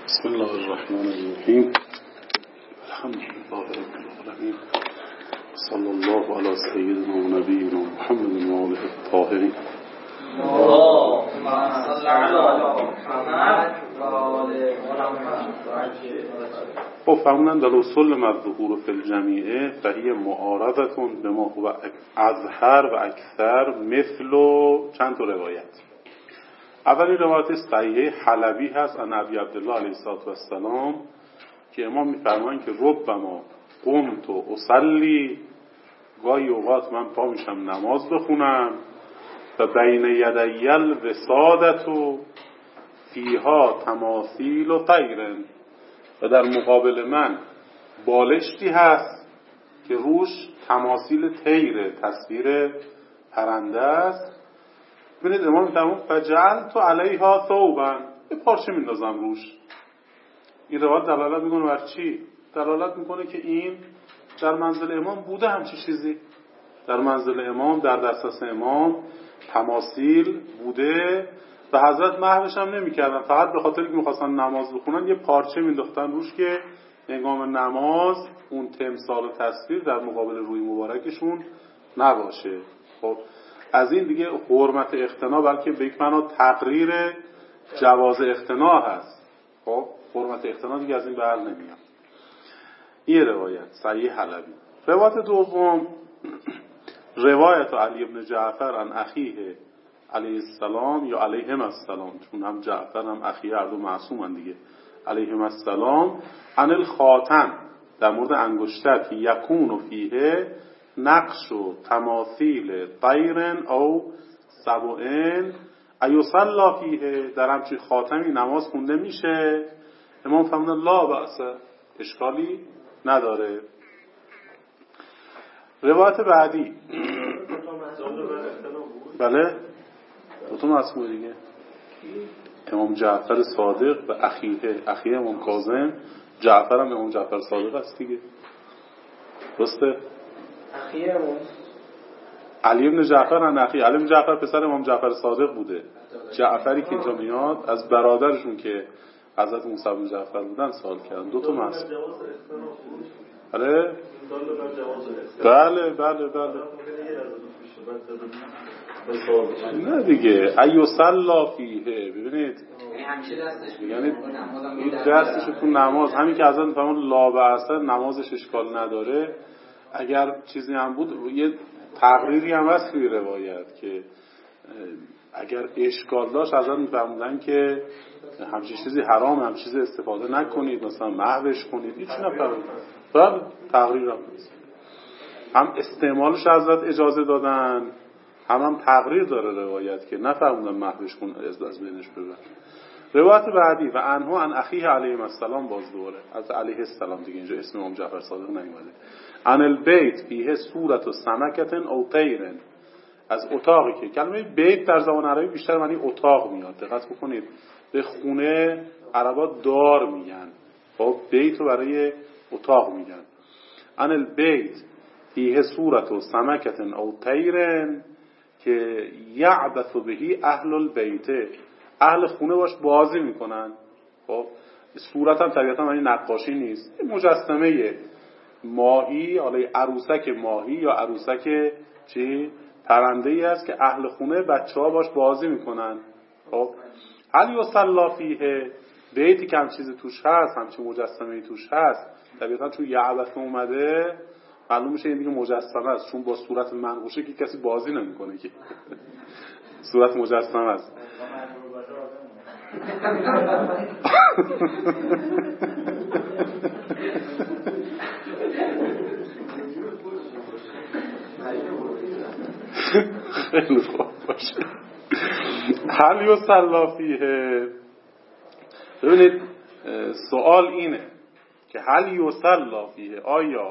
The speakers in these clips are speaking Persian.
بسم الله الرحمن الرحیم. الحمد لله رب العالمین. صلی الله علی سیدنا و نبینا محمد و آله الطاهرین. خب فهموندن در اصول مذکور فی الجمیعه فهی معارضتون به ما هو اظهر و اکثر مثل و چند تا روایت. اولی روایت صحیحه حلبی هست از ابی عبدالله علیه السلام که امام میفرمایند که ربما قمت و اصلی، گاهی اوقات من پا میشم نماز بخونم و بین یدی الوسادت و فیها تماثیل و طیر، و در مقابل من بالشتی هست که روش تماثیل طیر، تصویر پرنده است. ببینید امام میفرماید فجعلت علیها ثوبا، یه پارچه میندازم روش. این روایت دلالت میکنه بر چی؟ دلالت میکنه که این در منزل امام بوده همچی چیزی. در منزل امام، در دسترس امام تماثیل بوده و حضرت محوش هم نمیکردن، فقط به خاطر که میخواستن نماز بخونن یه پارچه مینداختن روش که هنگام نماز اون تمثال و تصویر در مقابل روی مبارکشون نباشه. خب از این دیگه حرمت اقتنا، بلکه به یک معنا تقریر جواز اقتنا هست. خب حرمت اقتنا دیگه از این بر نمیاد. این روایت صحیح حلبی. روایت دوم روایت علی ابن جعفر عن اخیه علیه السلام یا علیهم السلام، چون هم جعفر هم اخیه هر دو معصومن دیگه، علیهم السلام، عن الخاتم، در مورد انگشتر که یکون فیه نقش و تماثیل طیر او سبعین ایصلا فیه، در همچین خاتمی نماز خونده میشه. امام فرمودن لا بأس، اشکالی نداره. روایت بعدی بله دوتا مسموع دیگه، امام جعفر صادق و اخیه امام کاظم. جعفر هم امام جعفر صادق است دیگه، درسته؟ اخیه امام علی بن جعفر هم اخیه. علی بن جعفر پسر امام جعفر صادق بوده. جعفری که اینجا میاد از برادرشون که حضرت موسی بن جعفر بودن سوال کردن. دو تا مسموع. بله بله نه دیگه ایصلا فیه. ببینید یعنی این دستش تو نماز، همین که حضرت میفرمایند لا بأس نمازش اشکال نداره. اگر چیزی هم بود یه تقریری هم هست توی روایت که اگر اشکال داشت حضرت میفرمودن که همچین چیزی حرام، همچین چیزی استفاده نکنید، مثلا محوش کنید. هیچ نفرمودن. بله تقریر هم هست، هم استعمالش حضرت اجازه دادن، هم تقریر داره روایت که نفرمودن محوش کن از بینش ببر. روایت بعدی و انهو عن اخیه علیه السلام، باز دوره از علیه السلام دیگه، اینجا اسم امام جعفر صادق نیومده. عن البیت فیه صورت و سمکت او طیر، از اتاقی که کلمه بیت در زبان عربی بیشتر معنی اتاق میاد. دقت بکنید به خونه عربا دار میگن، خب بیت رو برای اتاق میگن. عن البیت فیه صورت و سمکت او طیر که یعبث بهی اهل البیت، اهل خونه باش بازی میکنن. خب صورت هم طبیعتا معنی نقاشی نیست، مجسمه ماهی، حالا عروسک ماهی یا عروسک چی پرنده‌ای است که اهل خونه بچه‌ها باش بازی میکنن. خب هل یصلا فیه، بیتی که هم چیزی توش هست، همچین مجسمه‌ای توش هست، طبیعتا چون یعبث اومده معلوم میشه این دیگه مجسمه است، چون با صورت منقوشه که کسی بازی نمیکنه که صورت مجسمه است. خیلی خوب باشه. هل یصلا فیه، ببینید سوال اینه که هل یصلا فیه، آیا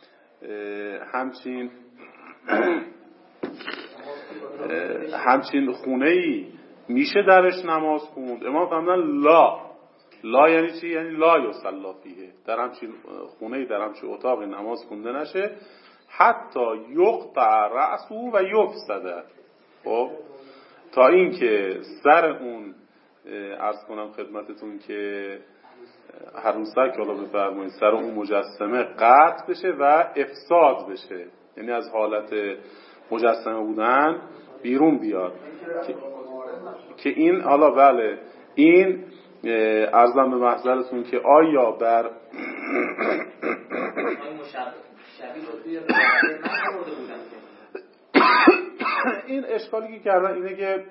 همچین خونه‌ای میشه درش نماز خوند؟ امام فرمودن لا یعنی چی؟ یعنی لا یصلا فیه، در همچین خونه‌ای، در همچین اتاقی نماز خونده نشه حتی یقطع رأسه و یفسد، خب تا اینکه سر اون عرض کنم خدمتتون که هروسک حالا بفرمایید سر اون مجسمه قطع بشه و افساد بشه، یعنی از حالت مجسمه بودن بیرون بیاد که این حالا بله این عرضم به محضرتون که آیا بر این اشکالی که کردن اینه که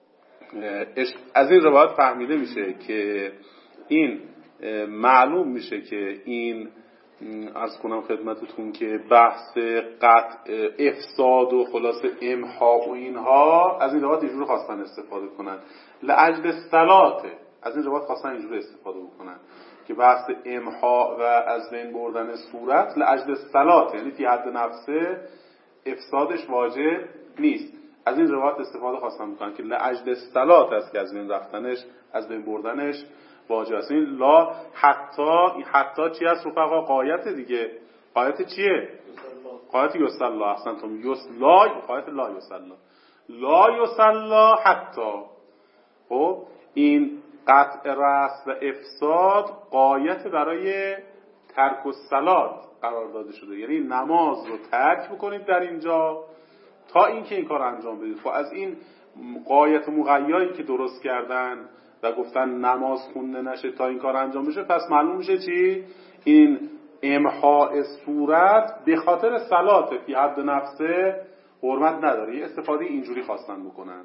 از این روایت فهمیده میشه که این معلوم میشه که این عرض کنم خدمتتون که بحث قطع افساد و خلاص امحا و اینها از این روایت اینجور خواستن استفاده کنن لاجل صلاته، از این روایت خواستن اینجور استفاده بکنن که بحث امحا و از بین بردن صورت لاجل صلاته، یعنی فی حد نفسه افسادش واجب نیست. از این روایت استفاده خواستن بکنن که لاجل صلات است که از بین رفتنش از بین بردنش واجب است. این لا حتی چی است رفقا؟ قایت دیگه. قایت چیه؟ قایت یصلا. احسنتم. قایت لا یصلا. لا یصلا حتی. خب این قطع رأس و افساد قایت برای ترک الصلات قرار داده شده، یعنی نماز رو ترک بکنید در اینجا تا اینکه این کار انجام بدید. خب از این قایت مغیایی که درست کردن و گفتن نماز خونده نشه تا این کار انجام بشه، پس معلوم میشه چی؟ این امحاء صورت به خاطر صلات فی حد نفسه حرمت نداره. یه استفاده اینجوری خواستن بکنن.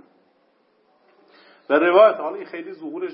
در روایت حالا این خیلی ظهور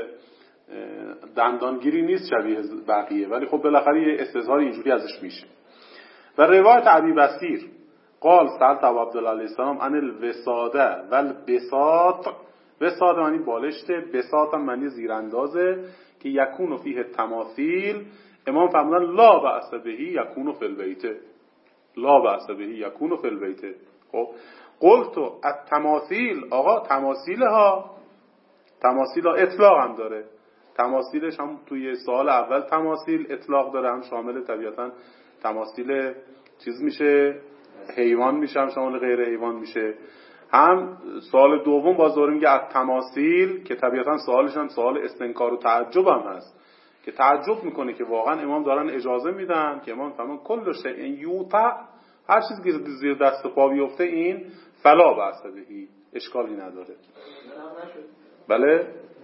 دندانگیری نیست شبیه بقیه، ولی خب بالاخره یه استظهار اینجوری ازش میشه. و روایت ابی بصیر قال سألت ابو عبدالله علیه السلام عن الوساده و البساط. وساده معنی بالشته، بساط هم معنی زیراندازه که یکون فیه تماثیل. امام فرمودن لا بأس بهی یکون فی البیت، لا بأس بهی یکون فی البیت. خب قلت التماثیل، آقا تماثیل ها اطلاق هم داره. تماثیلش هم توی سوال اول تماثیل اطلاق داره، هم شامل طبیعتا تماثیل چیز میشه، حیوان میشه، هم شامل غیر حیوان میشه. هم سوال دوم باز داره میگه التماثیل که طبیعتا سوالش هم سوال استنکار و تعجب هم هست که تعجب میکنه که واقعا امام دارن اجازه میدن که امام فرمان کل شیء یوطع، هر چیزی که زیر دست پا بیفته این فلا بأس بهی، اشکالی نداره. بله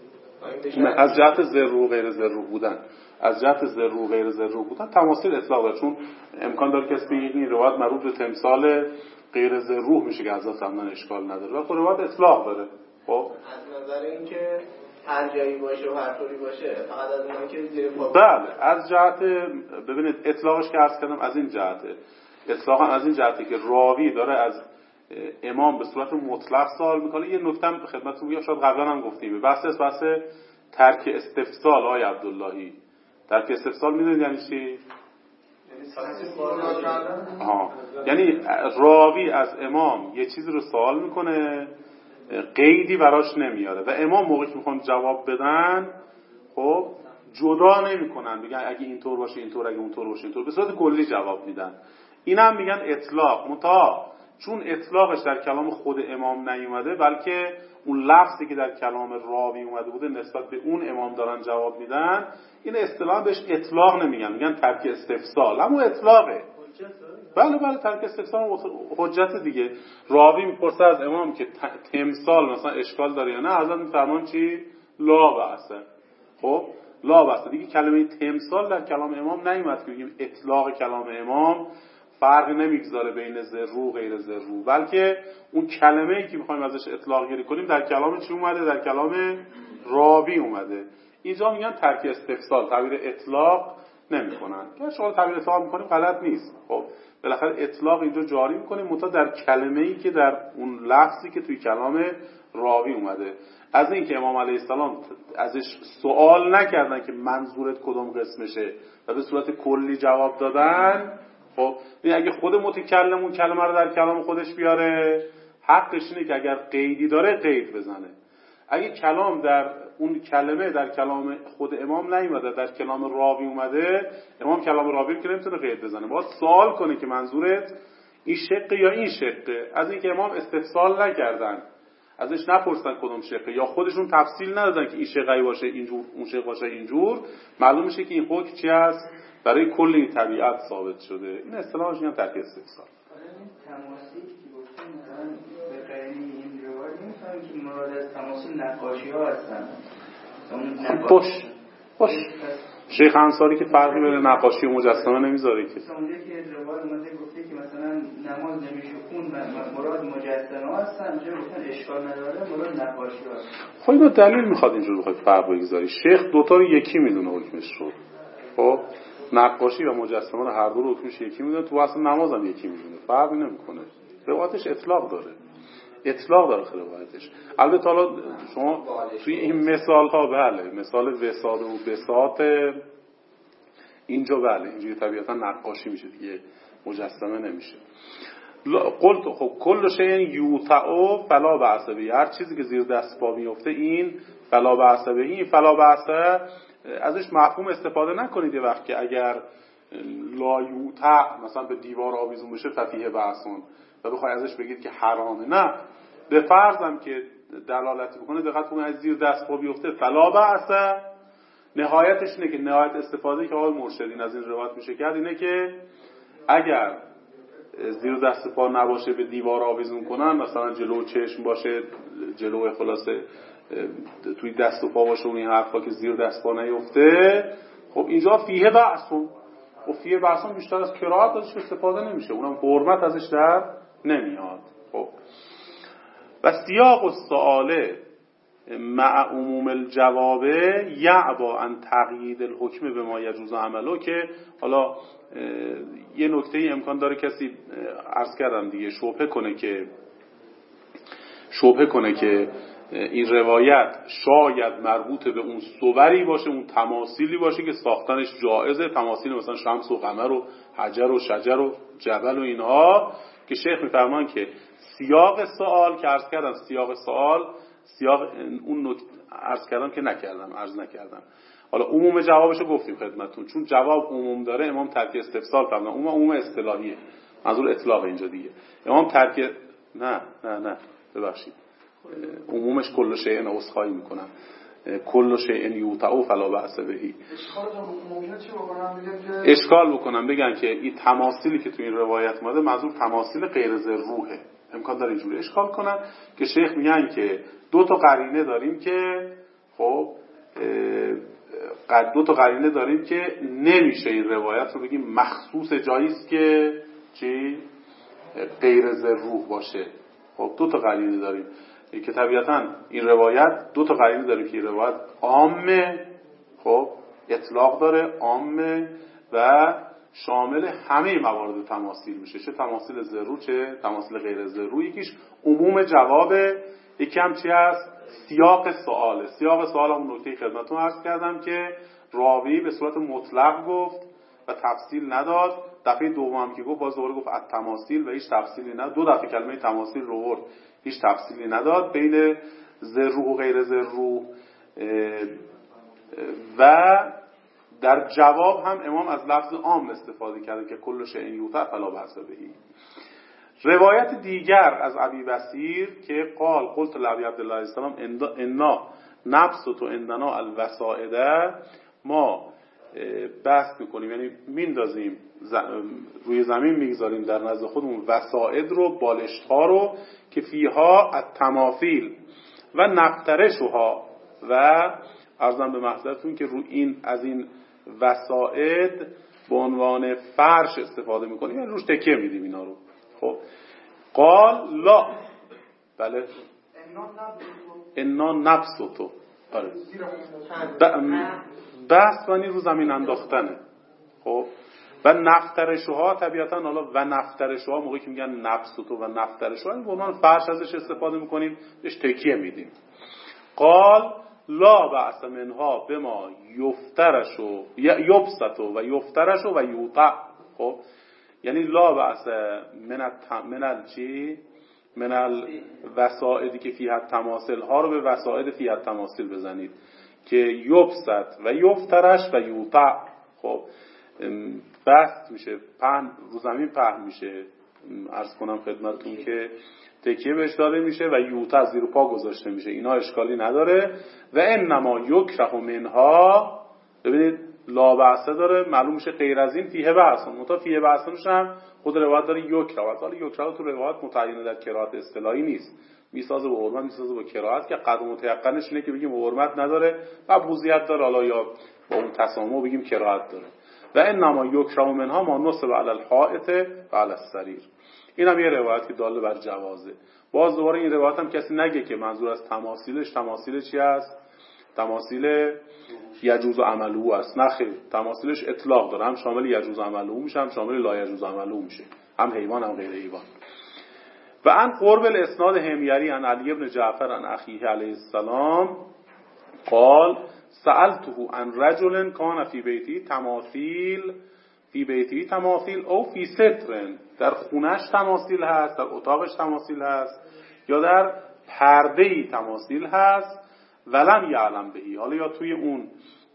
از جهت ذرو و غیر ذرو بودن، از جهت ذرو و غیر ذرو بودن تماثیل اطلاق داره، چون امکان داره کسی بگه این روایت مربوط به تمثال غیر ذرو میشه که از اصلا اشکال نداره و روایت اطلاق داره. خب از نظر اینکه هر جایی باشه و هر طوری باشه فقط از اونایی که زیر پا، بله از جهت ببینید اطلاقش که عرض کردم از این جهته، اطلاقا از این جهته که راوی داره از امام به صورت مطلق سوال میکنه. یه نکته هم خدمتتون میگم، شاید قبلا هم گفتیم، بحث ترک استفسال. آقای عبداللهی ترک استفسال میدونید یعنی چی؟ یعنی راوی از امام یه چیزی رو سوال میکنه، قیدی براش نمیاره و امام موقعی که میخوان جواب بدن خب جدا نمیکنن، میگن اگه اینطور باشه اینطور، اگه اونطور باشه اینطور، به صورت کلی جواب میدن. اینم میگن اطلاق، منتها چون اطلاقش در کلام خود امام نیومده بلکه اون لفظی که در کلام راوی اومده بوده نسبت به اون امام دارن جواب میدن، این اصطلاحا بهش اطلاق نمیگن، میگن ترک استفسال. اما اطلاقه. بله ترک استفسال حجت دیگه. راوی میپرسه از امام که تمثال مثلا اشکال داره یا نه، حضرت میفرمان چی؟ لا بأسه. خب لا بأسه دیگه. کلمه تمثال در کلام امام نیومد که بگیم اطلاق کلام امام فرق نمیگذاره بین ذرو و غیر ذرو، بلکه اون کلمه‌ای که می‌خوایم ازش اطلاق گیری کنیم در کلام چی اومده؟ در کلام راوی اومده. اینجا میگن ترک استفسال، تعبیر اطلاق نمی‌کنن. که شما تعبیر اطلاق می‌کنیم غلط نیست. خب بالاخره اطلاق اینجا جاری می‌کنیم منتها در کلمه‌ای که در اون لفظی که توی کلام راوی اومده. از این که امام علیه السلام ازش سوال نکردن که منظورت کدوم قسمشه و به صورت کلی جواب دادن. خب اگه خود متکلم اون کلمه رو در کلام خودش بیاره، حقش اینه که اگر قیدی داره قید بزنه. اگه کلام در اون کلمه در کلام خود امام نیومده، در کلام راوی اومده، امام کلام راوی رو که نمیتونه قید بزنه، باید سوال کنه که منظورت این شقه یا این شقه. از اینکه امام استفسال نکردن، ازش نپرسن کدوم شقه، یا خودشون تفصیل ندادن که این شقه باشه اینجور اون شقه باشه اینجور، معلوم میشه که این حکم چی است برای کل این طبیعت ثابت شده. این اصطلاحش میگن ترک استفسار. تماثیل که گفتن مثلا به غیر این روایت میفهمن که مراد از تماثیل نقاشی‌ها هستن. باش شیخ انصاری که فرقی بین نقاشی و مجسمه نمیذاره که. اونجا که روایت اومده گفته که مثلا نماز نمیشه خون و مراد مجسمه هستن، اونجا گفتن اشکال نداره مراد نقاشی هست. خب اینو دلیل میخواد اینجور بخواد فرق بگذاری. شیخ دوتا رو یکی میدونه حکمش رو. خب نقاشی و مجسمه رو هر دو رو حکمش یکی میدونه، تو اصلا نماز هم یکی میدونه، فرقی نمیکنه. روایتش اطلاق داره روایتش. البته حالا شما توی این مثال ها بله مثال وساد و بساط اینجا بله اینجوری طبیعتا نقاشی میشه دیگه، مجسمه نمیشه. قلت خب کل شیء یوطع فلا بأس به، هر چیزی که زیر دست پا میفته این فلا بأس به، این فلا بأس ازش مفهوم استفاده نکنید یه وقت که اگر لا یوطع مثلا به دیوار آویزون بشه ففیه بأسون و بخوای ازش بگید که حرامه، نه به فرضم که دلالت بکنه دقت کنید از زیر دست پا بیفته فلا بأس، نهایتش اینه که نهایت استفاده که آقای مرشدین از این روایت میشه کرد اینه که اگر زیر دست پا نباشه به دیوار آویزون کنن، مثلا جلو چشم باشه، جلو خلاصه توی دست و پا باشه و این حرفا که زیر دست پا نیفته، خب اینجا فیه بأسون و فیه بأسون بیشتر از کراهت ازش استفاده نمیشه، اونم حرمت ازش در نمیاد. خب و سیاق السؤال مع عموم الجواب یعبا ان تقیید الحکم به ما یجوز عمله، که حالا یه نکته امکان داره کسی عرض کردم دیگه شبهه کنه که این روایت شاید مربوط به اون صوری باشه، اون تماثیلی باشه که ساختنش جائزه، تماثیل مثلا شمس و قمر و حجر و شجر و جبل و اینها، که شیخ میفرمان که سیاق سوال که عرض کردم سیاق اون نکته عرض کردم که عرض نکردم. حالا عموم جوابشو گفتیم خدمتتون، چون جواب عموم داره امام ترک استفسار فرمودن، عموم اصطلاحیه، منظور اطلاق اینجا دیگه. امام ترک نه ببخشید عمومش کل شیء اسخای میکنم، کل شیء یوطع فلا بأس به. اشکال بکنم بگن که این تماثیلی که تو این روایت اومده منظور تماثیل غیر ذروحه، امکان داره اینجوری اشکال کنن که شیخ میگن که دو تا قرینه داریم که خب دو تا قرینه داریم که نمیشه این روایت رو بگیم مخصوص جاییست که چی غیر ذروح باشه. خب دو تا قرینه داریم که طبیعتاً این روایت دو تا قرینه داریم که این روایت عامه، خب اطلاق داره، عامه و شامل همه موارد تماثیل میشه، چه تماثیل ذرو چه تماثیل غیر ذرو. یکیش عموم جوابه، یکی هم چی هست سیاق سواله. سیاق سوال هم نکته خدمتتون عرض کردم که راوی به صورت مطلق گفت و تفصیل نداد، دفعه دوم که گفت باز دوباره گفت التماثیل و هیچ تفصیلی نداد، دو دفعه کلمه تماثیل رو برد هیچ تفصیلی نداد بین ذرو و غیر ذرو. و در جواب هم امام از لفظ عام استفاده کرده که کل شیء یوطع فلا بأس به. روایت دیگر از ابی بصیر که قال قلت لابی عبدالله علیه السلام انا نبسط عندنا الوسائد، ما بسط میکنیم یعنی میندازیم روی زمین میگذاریم در نزد خودمون وسائد رو، بالشت ها رو که فیها التماثیل و نفترشها، و عرضم به محضرتون که رو این از این وسائد به عنوان فرش استفاده میکنیم، یعنی روش تکیه میدیم اینا رو. خب قال لا بله انا نبسطو، آره بست ونی رو زمین انداختنه. خب و نفترشوها طبیعتا، حالا و نفترشوها موقعی که میگن نبسطو و نفترشوها این به عنوان فرش ازش استفاده میکنیم، بهش تکیه میدیم. قال لا بأس منها بما یفترشو یبسطو و یفترشو و یوطع. خب یعنی لا بأس من الوسائدی که فیها التماثیل ها رو به وسائد فیها التماثیل بزنید که یبسط و یفترش و یوطع. خب بست میشه، پهن رو زمین پهن میشه، عرض کنم خدمتتون که تکیه بهش داده میشه و یوتا زیر پا گذاشته میشه، اینا اشکالی نداره. و انما یکره منها، ببینید لا بحثه داره، معلوم میشه غیر از این فیه بحثون، متا فیه بحثونش هم خود روایت داره یکره. حالا یکره تو روایت متعین در قرائت اصطلاحی نیست، میسازه با حرمت، میسازه با قرائت، که قدر متيقنش اینه که بگیم حرمت نداره، مبوذیت داره، حالا یا با اون تسامح بگیم قرائت داره. و انما یکره منها ما نصب علی الحائط و علی السریر. این هم یه روایتی داله بر جوازه. باز دوباره این روایت هم کسی نگه که منظور از تماثیل چی است؟ تماثیل یجوز عملو است. نه خیر، تماثیلش اطلاق داره، هم شامل یجوز عملو میشه، هم شامل لا یجوز عملو میشه، هم حیوان هم غیر حیوان. و ان قرب الاسناد حمیری عن علی بن جعفر عن اخیه علیه السلام قال سألته عن رجل کان فی بیتی تماثیل او فی ستر، در خونش تماثیل هست، در اتاقش تماثیل هست، یا در پرده‌ای تماثیل هست، ولم یعلم بهی، حالا یا توی اون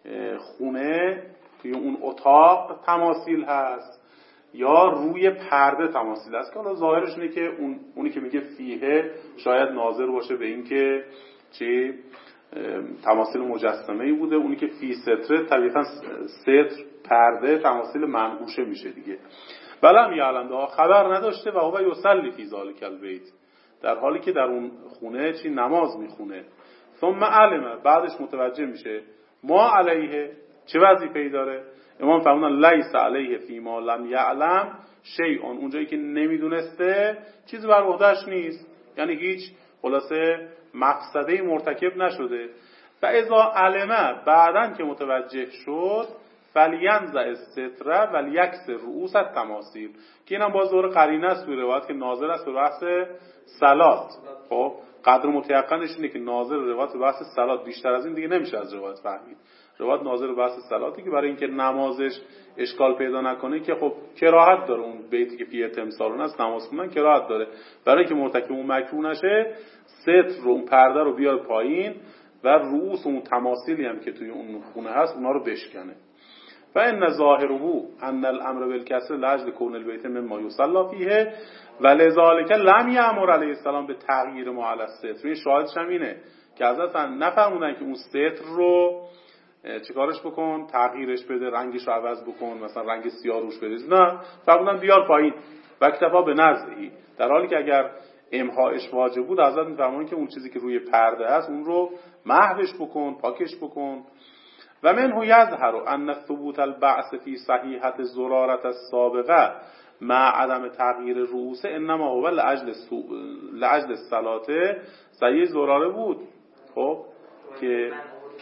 خونه، توی اون اتاق تماثیل هست، یا روی پرده تماثیل هست، که حالا ظاهرش اینه که اونی که میگه فیه شاید ناظر باشه به این که چه تماثیل مجسمه‌ای بوده، اونی که فی ستر طبیعتا ستر پرده تماثیل منقوشه میشه دیگه. ولم یعلم بها، خبر نداشته، و هو یصلی فی ذلک البیت، در حالی که در اون خونه چی نماز میخونه. ثم علم، بعدش متوجه میشه ما علیه، چه وظیفه‌ای داره. امام فرمودن لیس علیه فی ما لم یعلم شیء، اونجایی که نمیدونسته چیزی بر عهده‌اش نیست، یعنی هیچ خلاصه مقصدی مرتکب نشده. و اذا علمه، بعدن که متوجه شد، فلینزع الستر ولیکسر رؤوس التماثیل، که اینم باز دور قرینه است توی روایت که ناظر است به بحث صلات. خب قدر متيقنش اینه که ناظر روایت به بحث صلات، بیشتر از این دیگه نمیشه از روایت فهمید. روایت ناظر به بحث صلاتی که برای اینکه نمازش اشکال پیدا نکنه، که خب کراهت داره، اون بیتی که فیه تمثالون است نماز خوندن کراهت داره، برای اینکه مرتکب اون مکروه نشه ستر رو، اون پرده رو بیاره پایین و رؤوس اون تماثیلی هم که توی اون خونه هست اونا رو بشکنه. و ان ظاهره ان الامر بالکسر لاجل کون البیت مما یصلی فیه ولذالک لم یأمر علیه السلام به تغییر ما علی الستر. این شاهدش هم اینه که حضرت نفرمودن که اون ستر رو چیکارش بکن، تغییرش بده، رنگش رو عوض بکن، مثلا رنگ سیاه روش بریز، نه، فرمودن بیار پایین و اکتفا به نزعی، در حالی که اگر امحاش واجب بود حضرت میفرمایند که اون چیزی که روی پرده است اون رو محوش بکن، پاکش بکن. و منه یظهر ان ثبوت البعث فی صحیحه زرارة السابقه مع عدم تغییر رؤوس انما هو لاجل الصلاه. صحیح زراره بود، خب که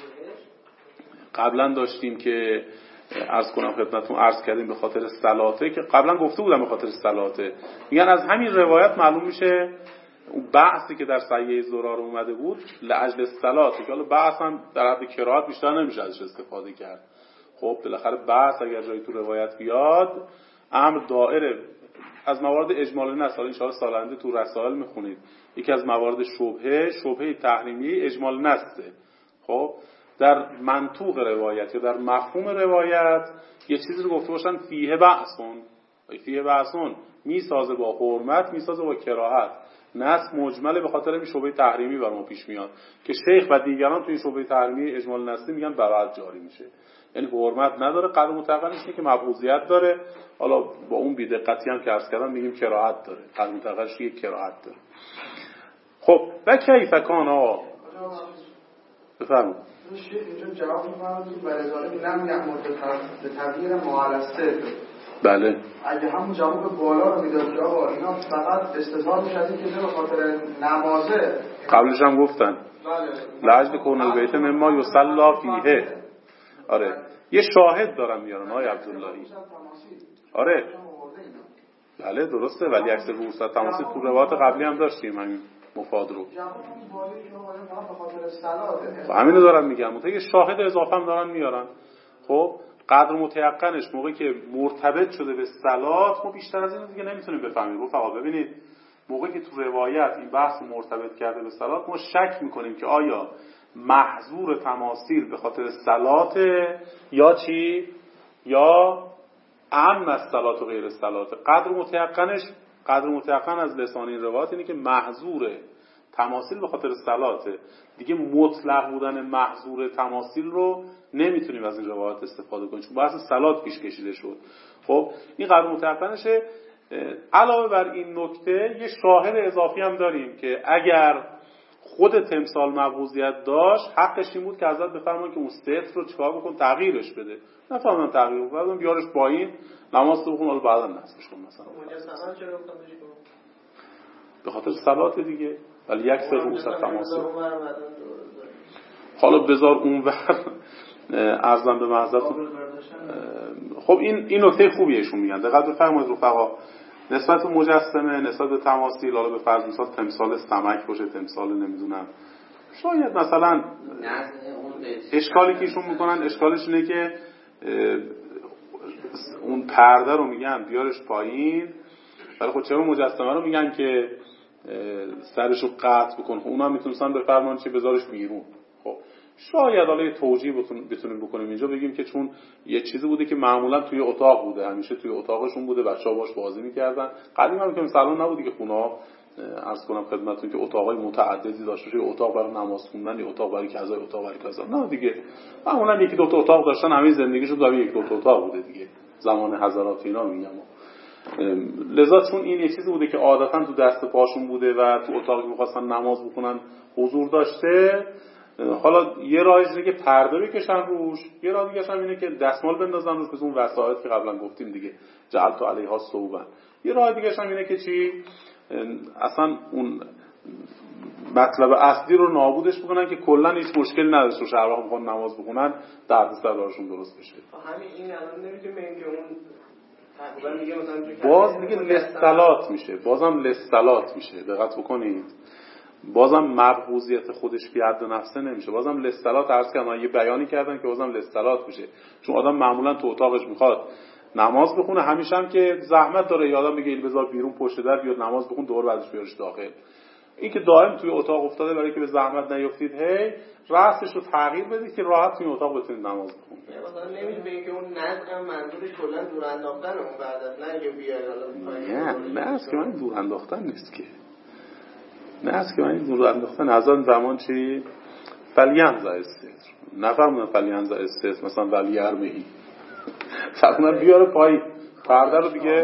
قبلا داشتیم که عرض کنم خدمتتون، عرض کردیم به خاطر صلاته، که قبلا گفته بودم به خاطر صلاته. میگن از همین روایت معلوم میشه اون بحثی که در صحیح زراره اومده بود لاجل الصلاه، که حالا بحث هم در حد قرائت بیشتر نمیشه ازش استفاده کرد. خب بالاخره بحث اگر جایی تو روایت بیاد امر دائره از موارد اجمالی نسال، ان شاء الله سالنده تو رسائل میخونید، یکی از موارد شبهه تحریمی اجمال نسته. خب در منطوق روایت یا در مفهوم روایت یه چیزی رو گفته باشن فیه بحثون میسازه با حرمت، میسازه با کراهت، نص مجمله، به خاطر این شبهه تحریمی بر ما پیش میاد که شیخ و دیگران تو این شبهه تحریمی اجمال نستی میگن بعد جاری میشه، یعنی حرمت نداره، قدر متقنش اینه که مبعوضیت داره، حالا با اون بی‌دقتی هم که عرض کردم میگیم کراهت داره، قدر متقنش یک کراهت داره. خب و کیف کان بفرمایید. اینجا جواب می‌دید برای ذالک لم یأمر به تغییر ما علی الستر. بله، اگه همون جواب بالا رو میداد که آقا اینا فقط استدلال می‌شدن که به خاطر نمازه، قبلش هم گفتن لاجل کون البیت مما یصلی فیه. آره یه شاهد دارم میارن آقای عبداللهی. آره بله درسته، ولی عکس رؤوس تماثیل تو روایات قبلی هم داشتیم همین مفاد رو. همینو دارم میگم، یه شاهد اضافه هم دارن میارن. خب قدر متيقنش موقعی که مرتبط شده به صلات ما بیشتر از این دیگه نمیتونیم بفهمیم. رفقا ببینید موقعی که تو روایت این بحث مرتبط کرده به صلات ما شک میکنیم که آیا محظور تماثیل به خاطر صلات یا چی، یا امن از صلات و غیر صلات. قدر قدر متيقن از لسان این روایت اینه که محظور تماثیل به خاطر صلاته. دیگه مطلق بودن محظور تماثیل رو نمیتونیم از این روایت استفاده کنیم چون بحث صلات پیش کشیده شد. خب این قدر متيقنشه. علاوه بر این نکته یه شاهد اضافی هم داریم که اگر خود تمثال مبغوضیت داشت حقش این بود که حضرت بفرمان که اون ستر رو چیکار بکن تغییرش بده. نفهمم تغییر بدم بیارش پایین نماز تو بخون حالا بعدا نصبش کن مثلا. مجسمه چرا گفتمش کن؟ به خاطر صلات دیگه. ولی یک سر روز تماثیل. حالا بذار اونور ارزم به معذرتون. خب این نکته خوبیه ایشون میگن. دقت بفرمایید رفقا. نسبت به مجسمه، نسبت به تماثیل، حالا به فرض مثال تمثال سمک باشه، تمثال نمیدونم شاید مثلا اشکالی که ایشون میکنن اشکالش اینه که اون پرده رو میگن بیارش پایین، ولی خب چرا مجسمه رو میگن که سرشو قطع بکن؟ خب اونا میتونستن بفرمان چه بذارش بیرون. خب شاید حالا یه توجیه بتونیم بکنیم اینجا بگیم که چون یه چیزی بوده که معمولا توی اتاق بوده، همیشه توی اتاقشون بوده، بچه‌ها باش بازی می‌کردن. قدیم هم که سالن نبودی که خونه‌ها عرض کنم خدمتتون که اتاقای متعددی داشته باشه، اتاق برای نماز خوندن، اتاق برای کذا، اتاق برای کذا. نه دیگه معمولا یکی دو تا اتاق داشتن، همه زندگیشون در یک دو تا اتاق بوده دیگه. زمان حضرات اینا میگم. لذا چون این یه چیزی بوده که عادتاً تو دست پاشون بوده و تو اتاقی می‌خواستن نماز بخونن حضور داشته، حالا یه راهش اینه که پرده بکشن روش، یه راه دیگه‌ش هم اینه که دستمال بندازن روش، مثل اون وسایط که قبلا گفتیم دیگه، جعلت علیها صوبا. یه راه دیگه‌ش هم اینه که چی؟ اصلا اون مطلب اصلی رو نابودش بکنن که کلا هیچ مشکلی نداره، شهرها میخوان نماز بخونن دردسر براشون درست بشه. همین این الان نمیتونه بگیم که اون تقریبا میگه مثلا باز دیگه لستلات میشه، بازم لستلات میشه. دقت بکنید، بازم مبغوضیت خودش فی حد نفسه نمیشه، بازم لستلات عرض کردم، یه بیانی کردن که بازم لستلات میشه. چون آدم معمولا تو اتاقش میخواد نماز بخونه، همیشه هم که زحمت داره، یادم میگه این بذار بیرون پشت در بیاد نماز بخون، دور بعدش بیارش داخل. این که دائم توی اتاق افتاده برای که به زحمت نیفتید، هی رأسش رو تغییر بدید که راحت توی اتاق بتونید نماز بخونید. مثلا نمیشه بگیم که اون نظم منظورش کلا دور انداختن اون بعد از نه که بیاد حالا نه است که من دور انداختن نیست که، نه است که من دور انداختن از آن زمان چی فلیانزا استیت نفهمون فلیانزا استیت مثلا ولی ارمهی فرمون بیاره پای پرده رو دیگه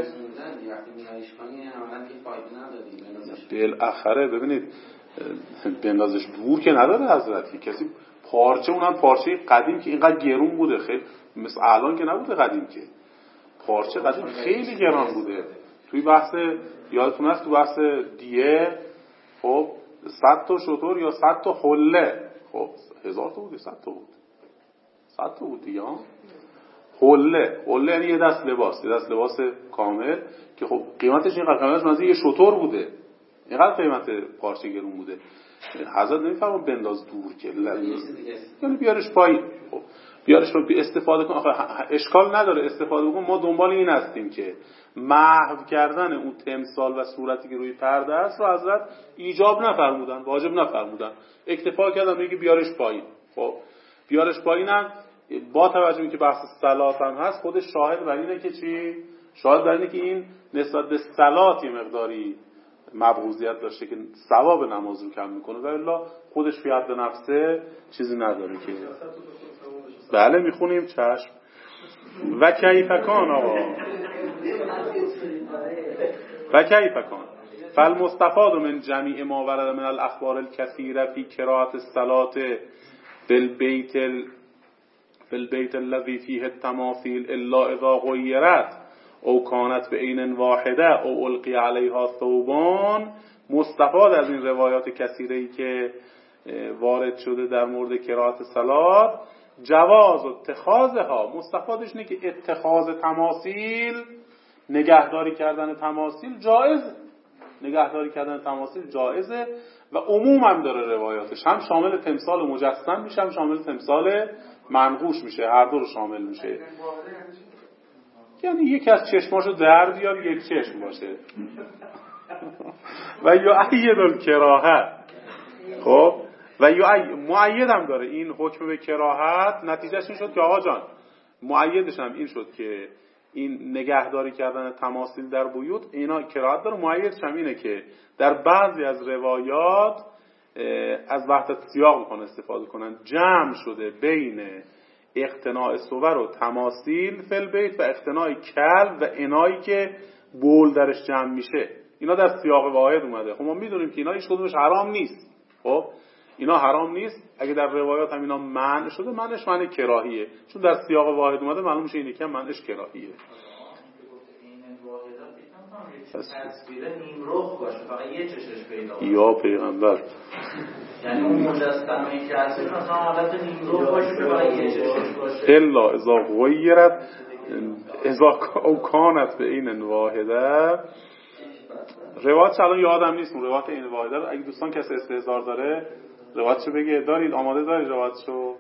بالاخره ببینید بندازش دور که نداره حضرت، کسی پارچه، اونم پارچه قدیم که اینقدر گرون بوده، خیلی مثل الان که نبوده قدیم، که پارچه قدیم خیلی گران بوده. توی بحث یادتون هست تو بحث دیه خب 100 تا شتر یا 100 تا حله، خب 1000 تا بود 100 تا بود 100 تا بود دیگه ها. حله یعنی یه دست لباس کامل که خب قیمتش اینقدر، قیمتش مثلا یه شتر بوده، اینقدر قیمت پارچه گرون بوده. حضرت نمیفرمان بنداز دور که یعنی بیارش پایین، خب بیارش پایین استفاده کن. آخه اشکال نداره استفاده کن. ما دنبال این هستیم که محو کردن اون تمثال و صورتی که روی پرده است رو حضرت ایجاب نفرمودن، واجب نفرمودن، اکتفا کردن میگه بیارش پایین. خب بیارش پایینم با توجه به که بحث صلات هم هست، خودش شاهد بر اینه که چی؟ شاهد بر اینه که این نسبت به صلاتی مقداری مبغوضیت داشته که ثواب نماز رو کم میکنه، و الا خودش فی حد نفسه چیزی نداره که. بله میخونیم چشم. و کیفکان آقا و کیفکان فالمستفاد من جمیع ما ورد من الاخبار الكثيره فی قراءة الصلاة بالبيت الذي فيه التماثيل الا اذا غيرت او کانت به عین واحده او القی علیها ثوبان. مستفاد از این روایات کثیره‌ای که وارد شده در مورد قرائت صلات، جواز اتخاذها، مستفادش اینه که اتخاذ تماثیل، نگهداری کردن تماثیل جایزه و عموم هم داره روایاتش، هم شامل تمثال مجسم میشه هم شامل تمثال منقوش میشه، هر دو رو شامل میشه. یعنی یکی از چشماشو در بیار یک چشم باشه و یا اید الکراهه. خب و یا مؤید هم داره این حکم به کراهت، نتیجهش این شد که آقا جان مؤیدش هم این شد که این نگهداری کردن تماثیل در بیوت، اینا کراهت داره. مؤیدش هم اینه که در بعضی از روایات از وحدت سیاق میخوان استفاده کنن، جمع شده بین اقتناع صور و تماثیل فی البیت و اقتناع کلب و انایی که بول درش جمع میشه. اینا در سیاق واحد اومده. خب ما میدونیم که اینا هیچ کدومش حرام نیست. خب اینا حرام نیست. اگه در روایات هم اینا منع شده، منعش معنی کراهیه، چون در سیاق واحد اومده معلوم میشه اینی که منعش کراهیه. تصویر نیمرخ باشه فقط یه چشش پیدا باشه یا پیغمبر، یعنی اون مجسمه‌ای که هست مثلا حالت نیمرخ باشه که فقط یه چشش باشه الا اذا غیرت اذا کانت به این واحده. روایت الان یادم نیست اون روایت این واحده رو، اگه دوستان کسی استحضار داره روایتشو بگه. دارید آماده دارید روایتشو؟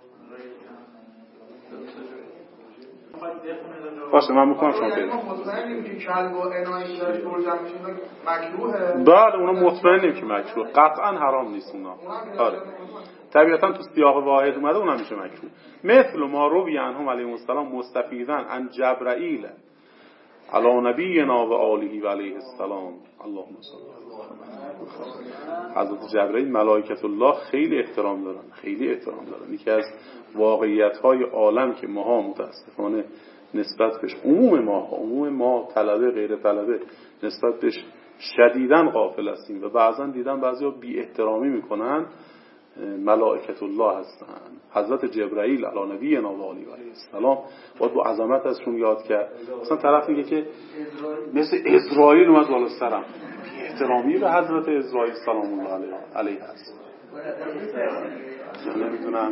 باشه من میکنم شما بگید. مطمئنیم که کلب و انایی داشت دور جمع میشه مکروهه؟ بله اونا مطمئنیم که مکروه، قطعا حرام نیست اونا. آره طبیعتا تو سیاق واحد اومده اونم میشه مکروه. مثل ما روی عنهم علیهم السلام مستفیضا عن جبرائیل علی نبینا و آله و علیه السلام اللهم صل. حضرت جبرائیل ملائکت الله خیلی احترام دارن، خیلی احترام دارن. یکی از واقعیت‌های عالم که ماها متاسفانه نسبت بهش عموم ما طلبه غیر طلبه نسبت بهش شدیداً غافل هستیم و بعضا دیدن بعضیا بی احترامی میکنن، ملائکت الله هستن. حضرت جبرائیل علی نبینا و آله و علیه السلام باید با عظمت ازشون یاد کرد. مثلا طرف میگه که مثل اسرائیل اومد بالا سرم، بی احترامی به حضرت اسرائیل سلام الله علیه هست. نمیدونم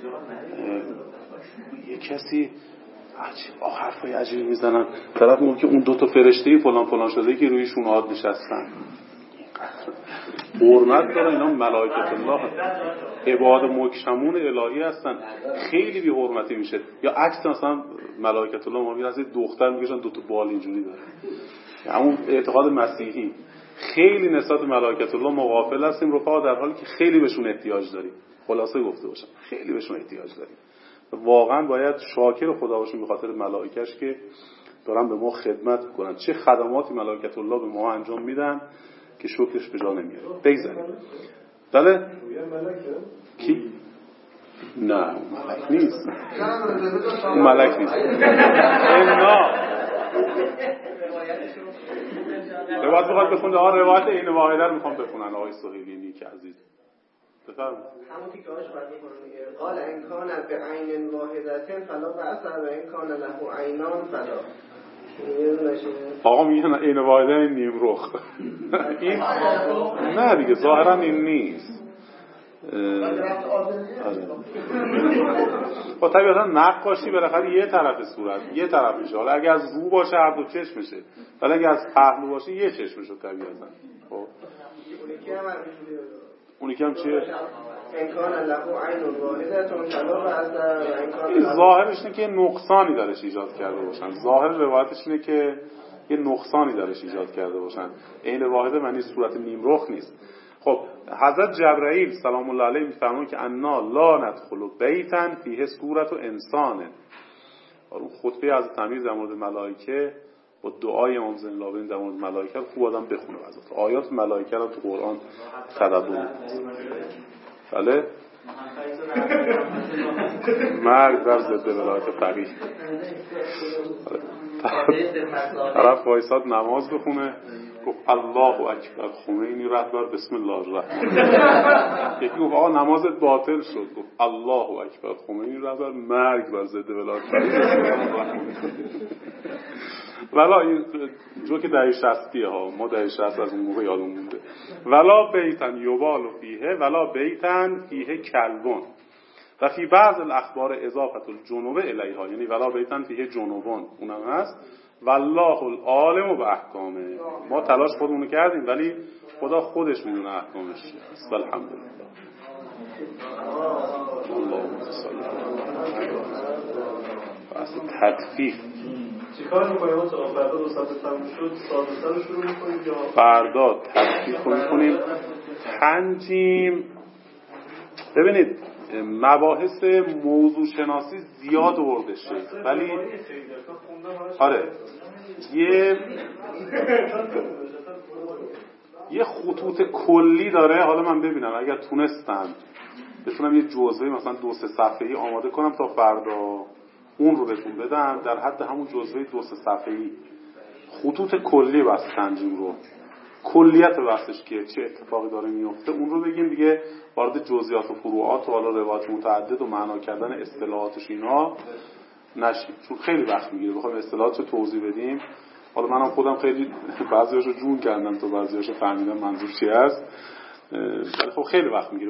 یه کسی حرفای عجیبی میزنن، طرف میگه که اون دوتا فرشته فلان شده که رویشون عاد نشستن. حرمت داره اینا، ملائکت الله عباد مکشمون الهی هستن، خیلی بی حرمتی میشه. یا عکس مثلا ملائکت الله ما میگن از دختر میگن دوتا بال اینجوری داره، یعنی اون اعتقاد مسیحی. خیلی نسبت به ملائکت الله مغافل هستیم رفقا، در حالی که خیلی بهشون احتیاج داریم. خلاصه گفته باشم خیلی بهشون احتیاج داریم. واقعا باید شاکر خدا باشیم به خاطر ملائکش که دارن به ما خدمت میکنن. چه خدماتی ملائکت الله به ما انجام میدن که شکرش به جا نمیاره. بگذاریم. بله؟ کی؟ نه ملک نیست. ملک نیست. روایت بخواد بخونده. روایت این واحده رو میخوام بخونن آقای سهیلی نیک عزیز. بفرمایید. همون تیکه هاش باید بخونم دیگه. قال ان کان بعین واحدة فلا بأس و ان کان له عینان فلا. آقا میگن این واحده نیمرخ. این نه دیگه ظاهرا این نیست. با طبیعتا نقاشی بالاخره یه طرف صورت، یه طرفشه. حالا اگه از رو باشه هر دو چشمشه، ولی اگه از پهلو باشه یه چشمشه طبیعتا. خب اونی که هم چیه؟ این ظاهرش اینه که نقصانی درش ایجاد کرده باشن. ظاهر روایتش اینه که یه نقصانی درش ایجاد کرده باشن. عین واحده معنی صورت نیمرخ نیست. خب حضرت جبرائیل سلام الله علیه میفرمایند که انا لا ندخل بیتا فیه صورت انسان. اون خطبه از تمیز در مورد ملائکه با دعای امام زین العابدین در مورد ملائکه خوب آدم بخونه. از آیات ملائکه رو تو قرآن تدبر. بله مرگ در ضد ولایت فقیه. طرف وایساد نماز بخونه گفت الله اکبر، خمینی رهبر بسم الله الرحمن. یکی گفت آقا نمازت باطل شد، گفت الله اکبر، خمینی رهبر مرگ بر ضد ولایت فقیه. ولا این جوک دهه 60 ها، ما دهه 60 از اون موقع یادمون مونده. ولا بیتن یبال فیه ولا بیتن فیه کلبون و فی بعض الاخبار اضافه الجنوب الیها، یعنی ولا بیتن فیه جنوبون اونم هست. والله العالم و احکامه. ما تلاش خودمون کردیم ولی خدا خودش میدونه احکامش چیه. الحمدلله. اللهم صل علی تکفیف. چیکار می‌کنیم؟ ما تا فردا دو ساعت تموم شد سادسه رو شروع می‌کنیم یا فردا تکفیف می‌کنیم؟ پنجیم. ببینید مباحث موضوع شناسی زیاد ورده شد، ولی آره یه خطوط کلی داره. حالا من ببینم اگر تونستم بتونم یه جزوه مثلا 2-3 صفحه‌ای آماده کنم تا فردا اون رو بهتون بدم، در حد همون جزوه 2-3 صفحه‌ای خطوط کلی بحث تنجیم رو، کلیت بحثش که چه اتفاقی داره میفته اون رو بگیم دیگه، وارد جزئیات و فروعات و حالا روایات متعدد و معنا کردن اصطلاحاتش اینا نشیم، چون خیلی وقت میگیره بخوایم اصطلاحات رو توضیح بدیم. حالا منم خودم خیلی بعضیاشو جون کردم تا بعضیاشو فهمیدم منظور چی است، ولی خب خیلی وقت میگیره.